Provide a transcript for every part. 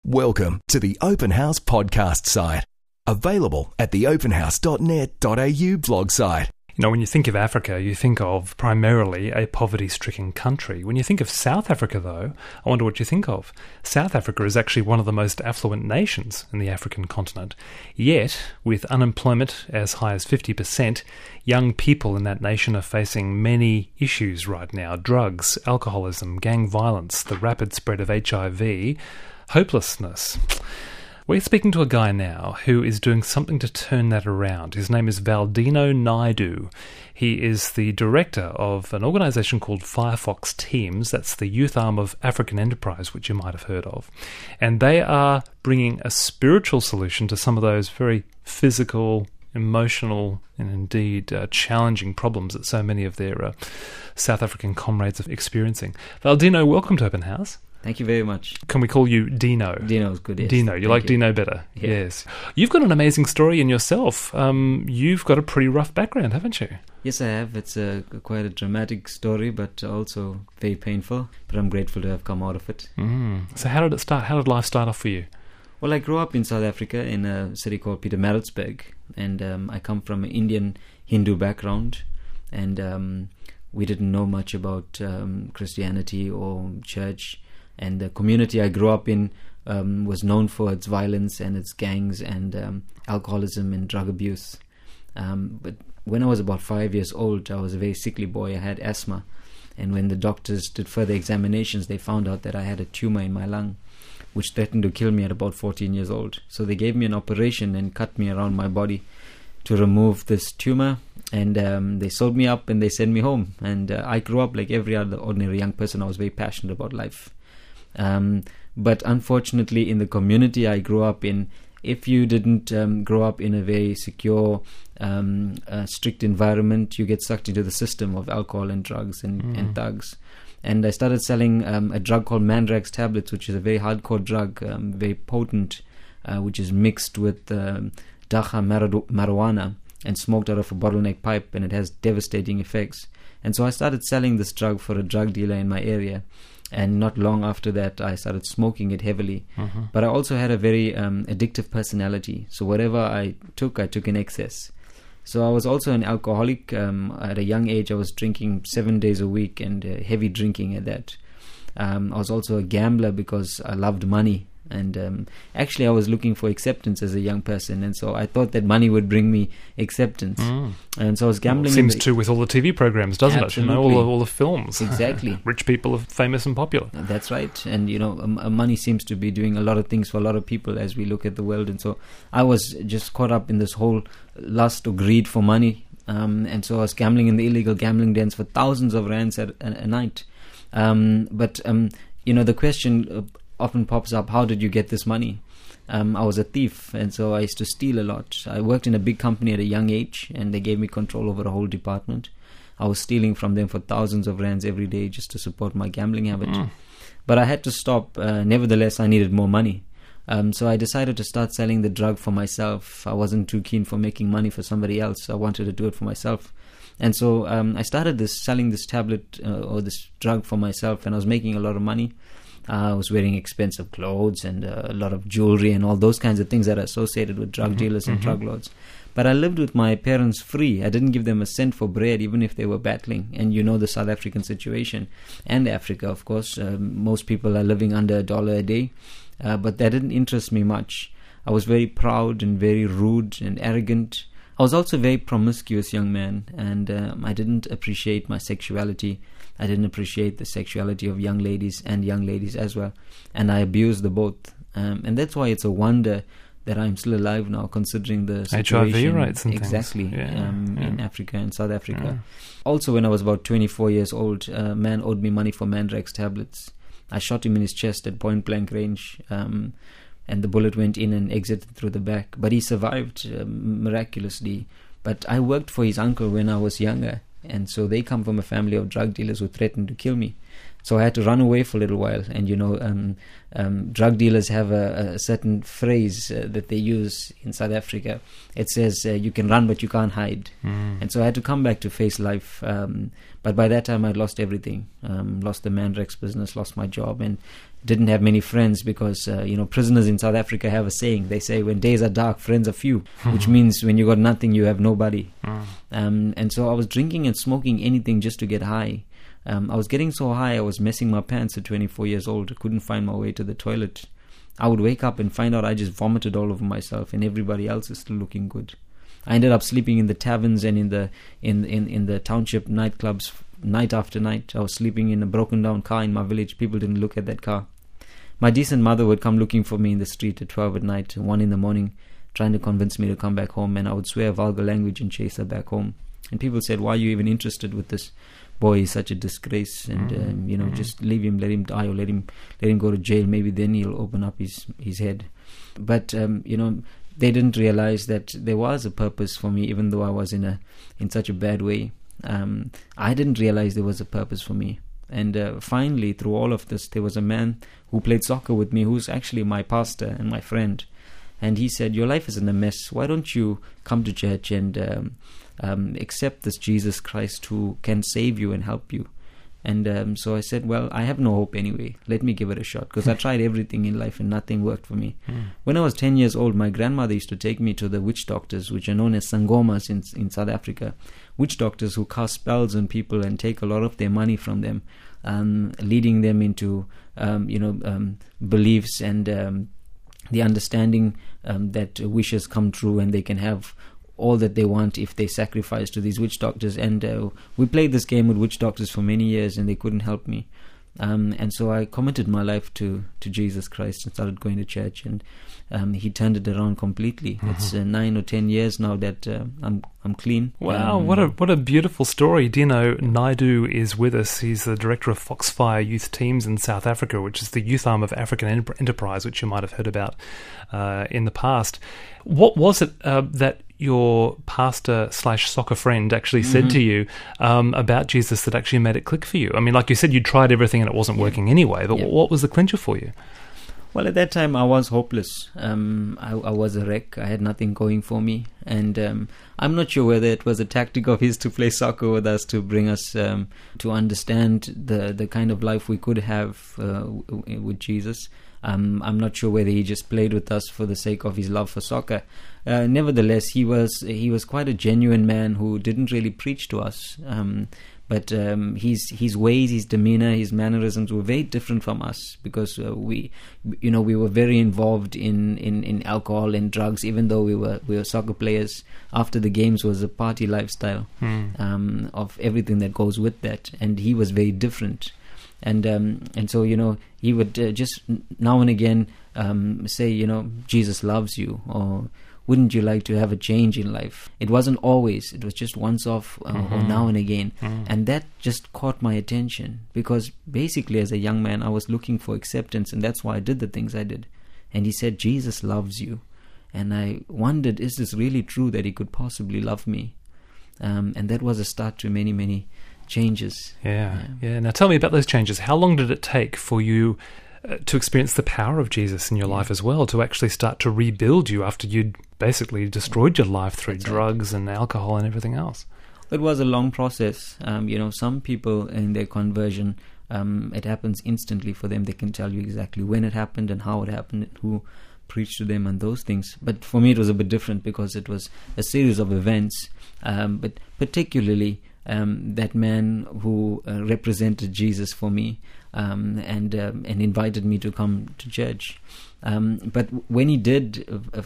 Welcome to the Open House podcast site. Available at theopenhouse.net.au blog site. You know, when you think of Africa, you think of primarily a poverty-stricken country. When you think of South Africa, though, I wonder what you think of. South Africa is actually one of the most affluent nations in the African continent. Yet, with unemployment as high as 50%, young people in that nation are facing many issues right now. Drugs, alcoholism, gang violence, the rapid spread of HIV, hopelessness. We're speaking to a guy now who is doing something to turn that around. His name is Valdino Naidoo. He is the director of an organisation called Firefox Teams. That's the youth arm of African Enterprise, which you might have heard of. And they are bringing a spiritual solution to some of those very physical, emotional, and indeed challenging problems that so many of their South African comrades are experiencing. Valdino, welcome to Open House. Thank you very much. Can we call you Dino? Dino is good, yes. Dino. You like Dino better? Yeah. Yes. You've got an amazing story in yourself. You've got a pretty rough background, haven't you? Yes, I have. It's quite a dramatic story, but also very painful. But I'm grateful to have come out of it. So how did it start? How did life start off for you? Well, I grew up in South Africa in a city called Pietermaritzburg. And I come from an Indian Hindu background. And we didn't know much about Christianity or church. And the community I grew up in was known for its violence and its gangs and alcoholism and drug abuse. But when I was about 5 years old, I was a very sickly boy. I had asthma. And when the doctors did further examinations, they found out that I had a tumor in my lung, which threatened to kill me at about 14 years old. So they gave me an operation and cut me around my body to remove this tumor. And they sewed me up and they sent me home. And I grew up like every other ordinary young person. I was very passionate about life. But unfortunately, in the community I grew up in, if you didn't grow up in a very secure, strict environment, you get sucked into the system of alcohol and drugs and thugs. And I started selling a drug called Mandrax tablets, which is a very hardcore drug, very potent, which is mixed with Dacha marijuana and smoked out of a bottleneck pipe, and it has devastating effects. And so I started selling this drug for a drug dealer in my area. And not long after that, I started smoking it heavily. But I also had a very addictive personality. So whatever I took in excess. So I was also an alcoholic. At a young age, I was drinking 7 days a week and heavy drinking at that. I was also a gambler because I loved money. And actually, I was looking for acceptance as a young person, and so I thought that money would bring me acceptance. And so I was gambling. Seems to with all the TV programs, doesn't Absolutely. it? You know, all the films. Exactly. Rich people are famous and popular. That's right. And you know, money seems to be doing a lot of things for a lot of people as we look at the world. And so I was just caught up in this whole lust or greed for money. And so I was gambling in the illegal gambling dens for thousands of rands a night. But you know, the question often pops up, how did you get this money? I was a thief, and so I used to steal a lot. I worked in a big company at a young age, and they gave me control over a whole department. I was stealing from them for thousands of rands every day just to support my gambling habit. But I had to stop. Nevertheless, I needed more money. So I decided to start selling the drug for myself. I wasn't too keen for making money for somebody else. I wanted to do it for myself. And so I started selling this tablet or this drug for myself, and I was making a lot of money. I was wearing expensive clothes and a lot of jewelry and all those kinds of things that are associated with drug dealers and drug lords. But I lived with my parents free. I didn't give them a cent for bread, even if they were battling. And you know the South African situation, and Africa, of course. Most people are living under $1 a day. But that didn't interest me much. I was very proud and very rude and arrogant. I was also a very promiscuous young man, and I didn't appreciate my sexuality. I didn't appreciate the sexuality of young ladies and young ladies as well. And I abused the both. And that's why it's a wonder that I'm still alive now, considering the situation. HIV rates and exactly, things. In Africa and South Africa. Also, when I was about 24 years old, a man owed me money for Mandrax tablets. I shot him in his chest at point blank range. And the bullet went in and exited through the back. But he survived miraculously. But I worked for his uncle when I was younger. And so they come from a family of drug dealers who threatened to kill me. So I had to run away for a little while. And, you know, drug dealers have a certain phrase that they use in South Africa. It says, you can run, but you can't hide. And so I had to come back to face life. But by that time, I'd lost everything. Lost the Mandrax business, lost my job. And didn't have many friends because, prisoners in South Africa have a saying. They say, when days are dark, friends are few, which means when you got nothing, you have nobody. And so I was drinking and smoking anything just to get high. I was getting so high, I was messing my pants at 24 years old. I couldn't find my way to the toilet. I would wake up and find out I just vomited all over myself, and everybody else is still looking good. I ended up sleeping in the taverns and in the township nightclubs night after night. I was sleeping in a broken down car in my village. People didn't look at that car. My decent mother would come looking for me in the street at 12 at night, 1 in the morning, trying to convince me to come back home, and I would swear vulgar language and chase her back home. And people said, why are you even interested with this boy? He's such a disgrace, and just leave him, let him die, or let him go to jail. Maybe then he'll open up his head. But they didn't realize that there was a purpose for me, even though I was in such a bad way. I didn't realize there was a purpose for me. And finally, through all of this, there was a man who played soccer with me, who's actually my pastor and my friend. And he said, your life is in a mess. Why don't you come to church and accept this Jesus Christ who can save you and help you? And so I said, well, I have no hope anyway. Let me give it a shot, because I tried everything in life and nothing worked for me. When I was 10 years old, my grandmother used to take me to the witch doctors, which are known as sangomas in South Africa. Witch doctors who cast spells on people and take a lot of their money from them, leading them into beliefs and the understanding that wishes come true and they can have all that they want if they sacrifice to these witch doctors. And we played this game with witch doctors for many years, and they couldn't help me. And so I committed my life to Jesus Christ and started going to church, and he turned it around completely. It's 9 or 10 years now that I'm clean. Wow, what a beautiful story. Dino Naidoo is with us. He's the director of Foxfire Youth Teams in South Africa, which is the youth arm of African Enterprise, which you might have heard about in the past. What was it that your pastor/soccer friend actually said to you about Jesus that actually made it click for you? I mean, like you said, you tried everything and it wasn't working anyway, but what was the clincher for you? Well, at that time, I was hopeless. I was a wreck. I had nothing going for me. And I'm not sure whether it was a tactic of his to play soccer with us, to bring us to understand the kind of life we could have with Jesus. I'm not sure whether he just played with us for the sake of his love for soccer. Nevertheless, he was quite a genuine man who didn't really preach to us. But his ways, his demeanor, his mannerisms were very different from us, because we were very involved in alcohol and drugs, even though we were soccer players. After the games was a party lifestyle of everything that goes with that, and he was very different. And so he would just now and again say, Jesus loves you, or wouldn't you like to have a change in life? It wasn't always. It was just once off or now and again. And that just caught my attention, because basically as a young man I was looking for acceptance, and that's why I did the things I did. And he said, Jesus loves you. And I wondered, is this really true that he could possibly love me? And that was a start to many, many changes. Yeah. Now tell me about those changes. How long did it take for you to experience the power of Jesus in your life as well, to actually start to rebuild you after you'd basically destroyed your life through drugs and alcohol and everything else? It was a long process. Some people in their conversion, it happens instantly for them. They can tell you exactly when it happened and how it happened, and who preached to them and those things. But for me it was a bit different, because it was a series of events, but particularly that man who represented Jesus for me, and invited me to come to church. But when he did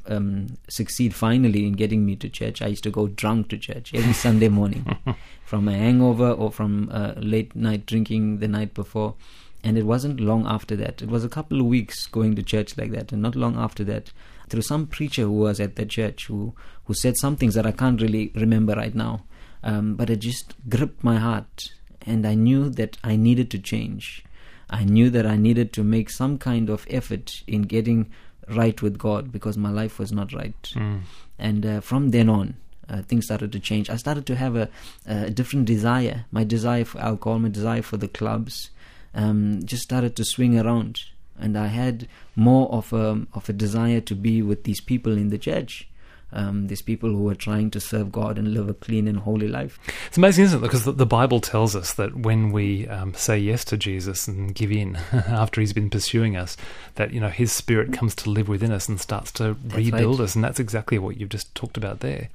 succeed finally in getting me to church, I used to go drunk to church every Sunday morning from a hangover or from late night drinking the night before. And it wasn't long after that. It was a couple of weeks going to church like that, and not long after that, through some preacher who was at the church who said some things that I can't really remember right now. But it just gripped my heart, and I knew that I needed to change. I knew that I needed to make some kind of effort in getting right with God, because my life was not right. And from then on, things started to change. I started to have a different desire. My desire for alcohol, my desire for the clubs, just started to swing around. And I had more of a desire to be with these people in the church. These people who were trying to serve God and live a clean and holy life. It's amazing, isn't it? Because the Bible tells us that when we say yes to Jesus and give in after he's been pursuing us, that, you know, his Spirit comes to live within us and starts to rebuild us. And that's exactly what you've just talked about there.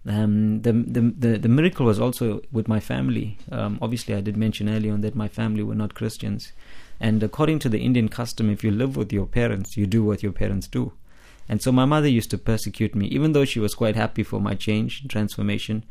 The miracle was also with my family. Obviously, I did mention earlier on that my family were not Christians. And according to the Indian custom, if you live with your parents, you do what your parents do. And so my mother used to persecute me, even though she was quite happy for my change and transformation.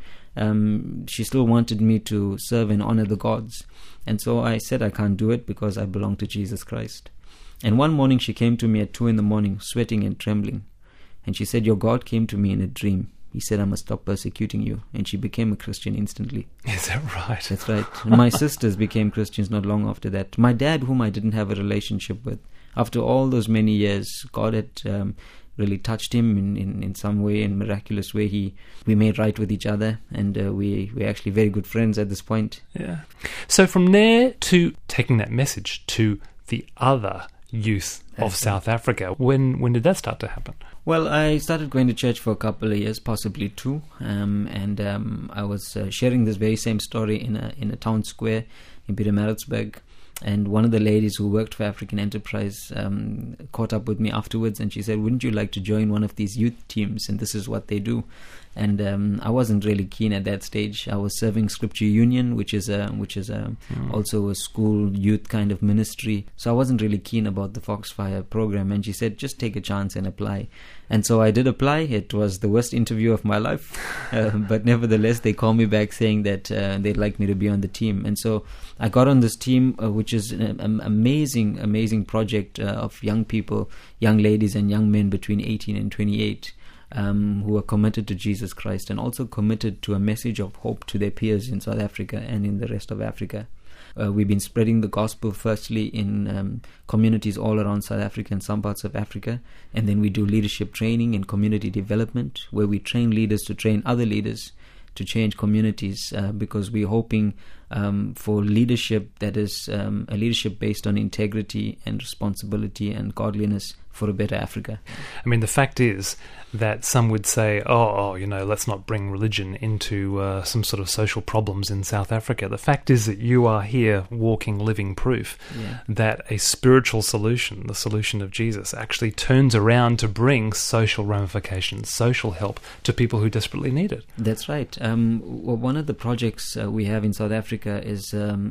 She still wanted me to serve and honor the gods. And so I said I can't do it because I belong to Jesus Christ. And one morning she came to me at 2 a.m, sweating and trembling. And she said, "Your God came to me in a dream. He said, I must stop persecuting you." And she became a Christian instantly. Is that right? That's right. My sisters became Christians not long after that. My dad, whom I didn't have a relationship with, after all those many years, God had really touched him in some way, in miraculous way. We made right with each other, and we're actually very good friends at this point. Yeah. So from there to taking that message to the other youth of South Africa, when did that start to happen? Well, I started going to church for a couple of years, possibly 2, and I was sharing this very same story in a town square in Pietermaritzburg. And one of the ladies who worked for African Enterprise caught up with me afterwards, and she said, "Wouldn't you like to join one of these youth teams? And this is what they do." And I wasn't really keen at that stage. I was serving Scripture Union, which is also a school youth kind of ministry. So I wasn't really keen about the Foxfire program. And she said, "Just take a chance and apply." And so I did apply. It was the worst interview of my life, but nevertheless, they called me back saying that they'd like me to be on the team. And so I got on this team, which is an amazing project of young people, young ladies and young men between 18 and 28. Who are committed to Jesus Christ and also committed to a message of hope to their peers in South Africa and in the rest of Africa. We've been spreading the gospel firstly in communities all around South Africa and some parts of Africa, and then we do leadership training and community development, where we train leaders to train other leaders to change communities, because we're hoping for leadership that is a leadership based on integrity and responsibility and godliness for a better Africa. I mean, the fact is that some would say, let's not bring religion into some sort of social problems in South Africa. The fact is that you are here walking living proof that a spiritual solution, the solution of Jesus, actually turns around to bring social ramifications, social help to people who desperately need it. That's right. One of the projects we have in South Africa is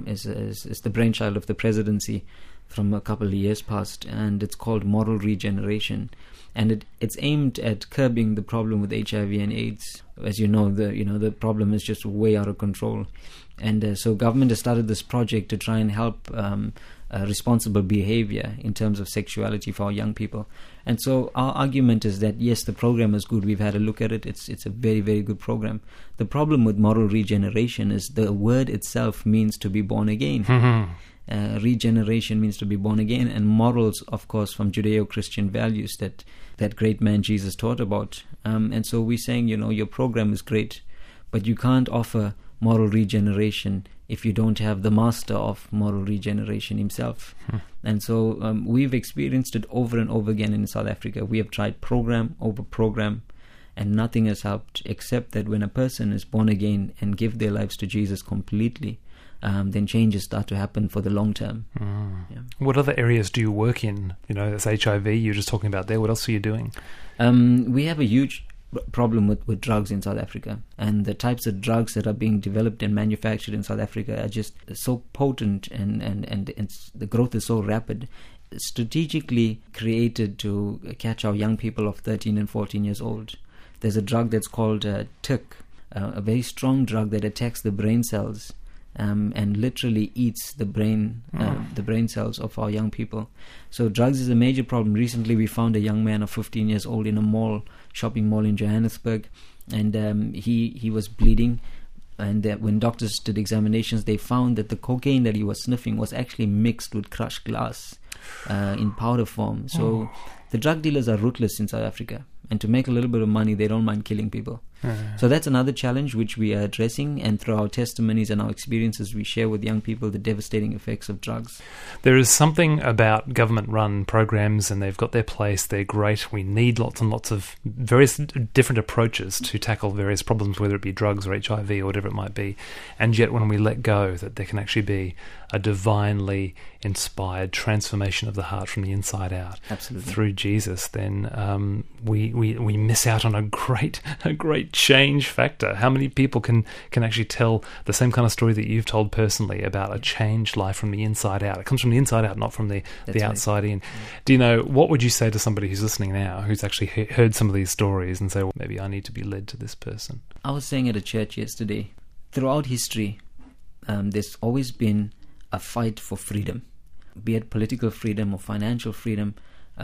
the brainchild of the presidency from a couple of years past, and it's called Moral Regeneration, and it's aimed at curbing the problem with HIV and AIDS. As you know, the problem is just way out of control, and so government has started this project to try and help responsible behavior in terms of sexuality for our young people. And so our argument is that yes, the program is good. We've had a look at it. It's a very, very good program. The problem with moral regeneration is the word itself means to be born again. Mm-hmm. Regeneration means to be born again, and morals, of course, from Judeo-Christian values that great man Jesus taught about. And so we're saying, your program is great, but you can't offer moral regeneration if you don't have the master of moral regeneration himself. And so we've experienced it over and over again in South Africa. We have tried program over program, and nothing has helped, except that when a person is born again and give their lives to Jesus completely, then changes start to happen for the long term. Yeah. What other areas do you work in? There's HIV you're just talking about there. What else are you doing? We have a huge problem with drugs in South Africa, and the types of drugs that are being developed and manufactured in South Africa are just so potent, and the growth is so rapid. Strategically created to catch our young people of 13 and 14 years old. There's a drug that's called TIC, a very strong drug that attacks the brain cells and literally eats the brain cells of our young people. So drugs is a major problem. Recently we found a young man of 15 years old in a shopping mall in Johannesburg, and he was bleeding, and when doctors did examinations, they found that the cocaine that he was sniffing was actually mixed with crushed glass in powder form. So the drug dealers are ruthless in South Africa, and to make a little bit of money, they don't mind killing people. So that's another challenge which we are addressing, and through our testimonies and our experiences we share with young people the devastating effects of drugs. There is something about government-run programs, and they've got their place. They're great. We need lots and lots of various different approaches to tackle various problems, whether it be drugs or HIV or whatever it might be. And yet when we let go that there can actually be a divinely inspired transformation of the heart from the inside out. Absolutely. Through Jesus, then we miss out on a great change factor. How many people can actually tell the same kind of story that you've told personally about a changed life from the inside out? It comes from the inside out, not from the outside in. Do you know, what would you say to somebody who's listening now, who's actually heard some of these stories and say, well, maybe I need to be led to this person? I was saying at a church yesterday, throughout history, there's always been a fight for freedom, be it political freedom or financial freedom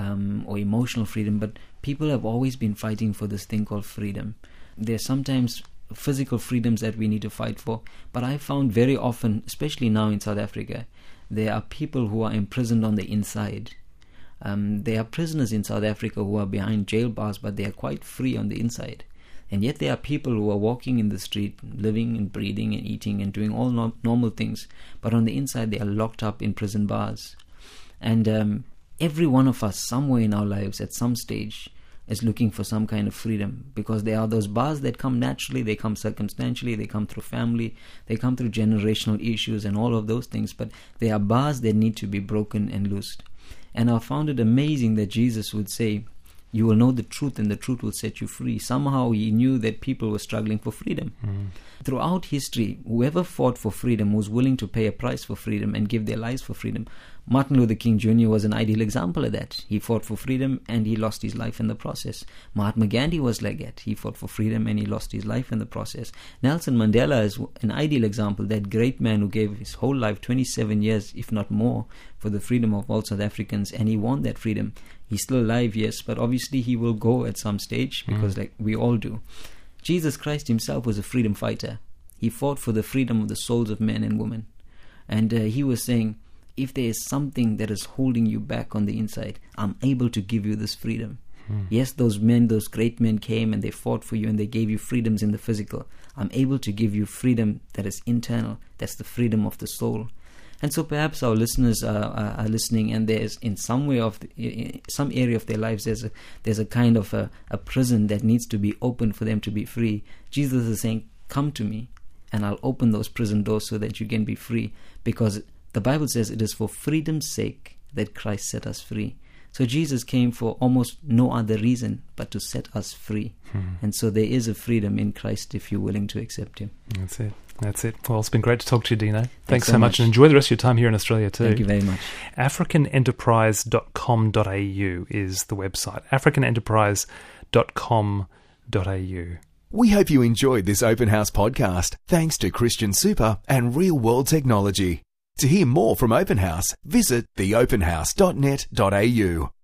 or emotional freedom, but people have always been fighting for this thing called freedom. There's sometimes physical freedoms that we need to fight for, but I found very often, especially now in South Africa, there are people who are imprisoned on the inside. There are prisoners in South Africa who are behind jail bars, but they are quite free on the inside. And yet there are people who are walking in the street, living and breathing and eating and doing all normal things, but on the inside they are locked up in prison bars. And every one of us, somewhere in our lives, at some stage, is looking for some kind of freedom, because there are those bars that come naturally, they come circumstantially, they come through family, they come through generational issues and all of those things, but there are bars that need to be broken and loosed. And I found it amazing that Jesus would say, you will know the truth and the truth will set you free. Somehow he knew that people were struggling for freedom. Throughout history, whoever fought for freedom was willing to pay a price for freedom and give their lives for freedom. Martin Luther King Jr. was an ideal example of that. He fought for freedom and he lost his life in the process. Mahatma Gandhi was like that. He fought for freedom and he lost his life in the process. Nelson Mandela is an ideal example, that great man who gave his whole life, 27 years, if not more, for the freedom of all South Africans, and he won that freedom. He's still alive, yes, but obviously he will go at some stage, because like we all do. Jesus Christ himself was a freedom fighter. He fought for the freedom of the souls of men and women. And he was saying, if there is something that is holding you back on the inside, I'm able to give you this freedom. Yes, those men, those great men came and they fought for you and they gave you freedoms in the physical. I'm able to give you freedom that is internal. That's the freedom of the soul. And so perhaps our listeners are listening, and there's in some way some area of their lives there's a kind of a prison that needs to be opened for them to be free. Jesus is saying, come to me and I'll open those prison doors so that you can be free, because the Bible says it is for freedom's sake that Christ set us free. So Jesus came for almost no other reason but to set us free. And so there is a freedom in Christ if you're willing to accept him. That's it. Well, it's been great to talk to you, Dino. Thanks so much, and enjoy the rest of your time here in Australia too. Thank you very much. AfricanEnterprise.com.au is the website. AfricanEnterprise.com.au. We hope you enjoyed this Open House podcast, thanks to Christian Super and Real World Technology. To hear more from Open House, visit theopenhouse.net.au.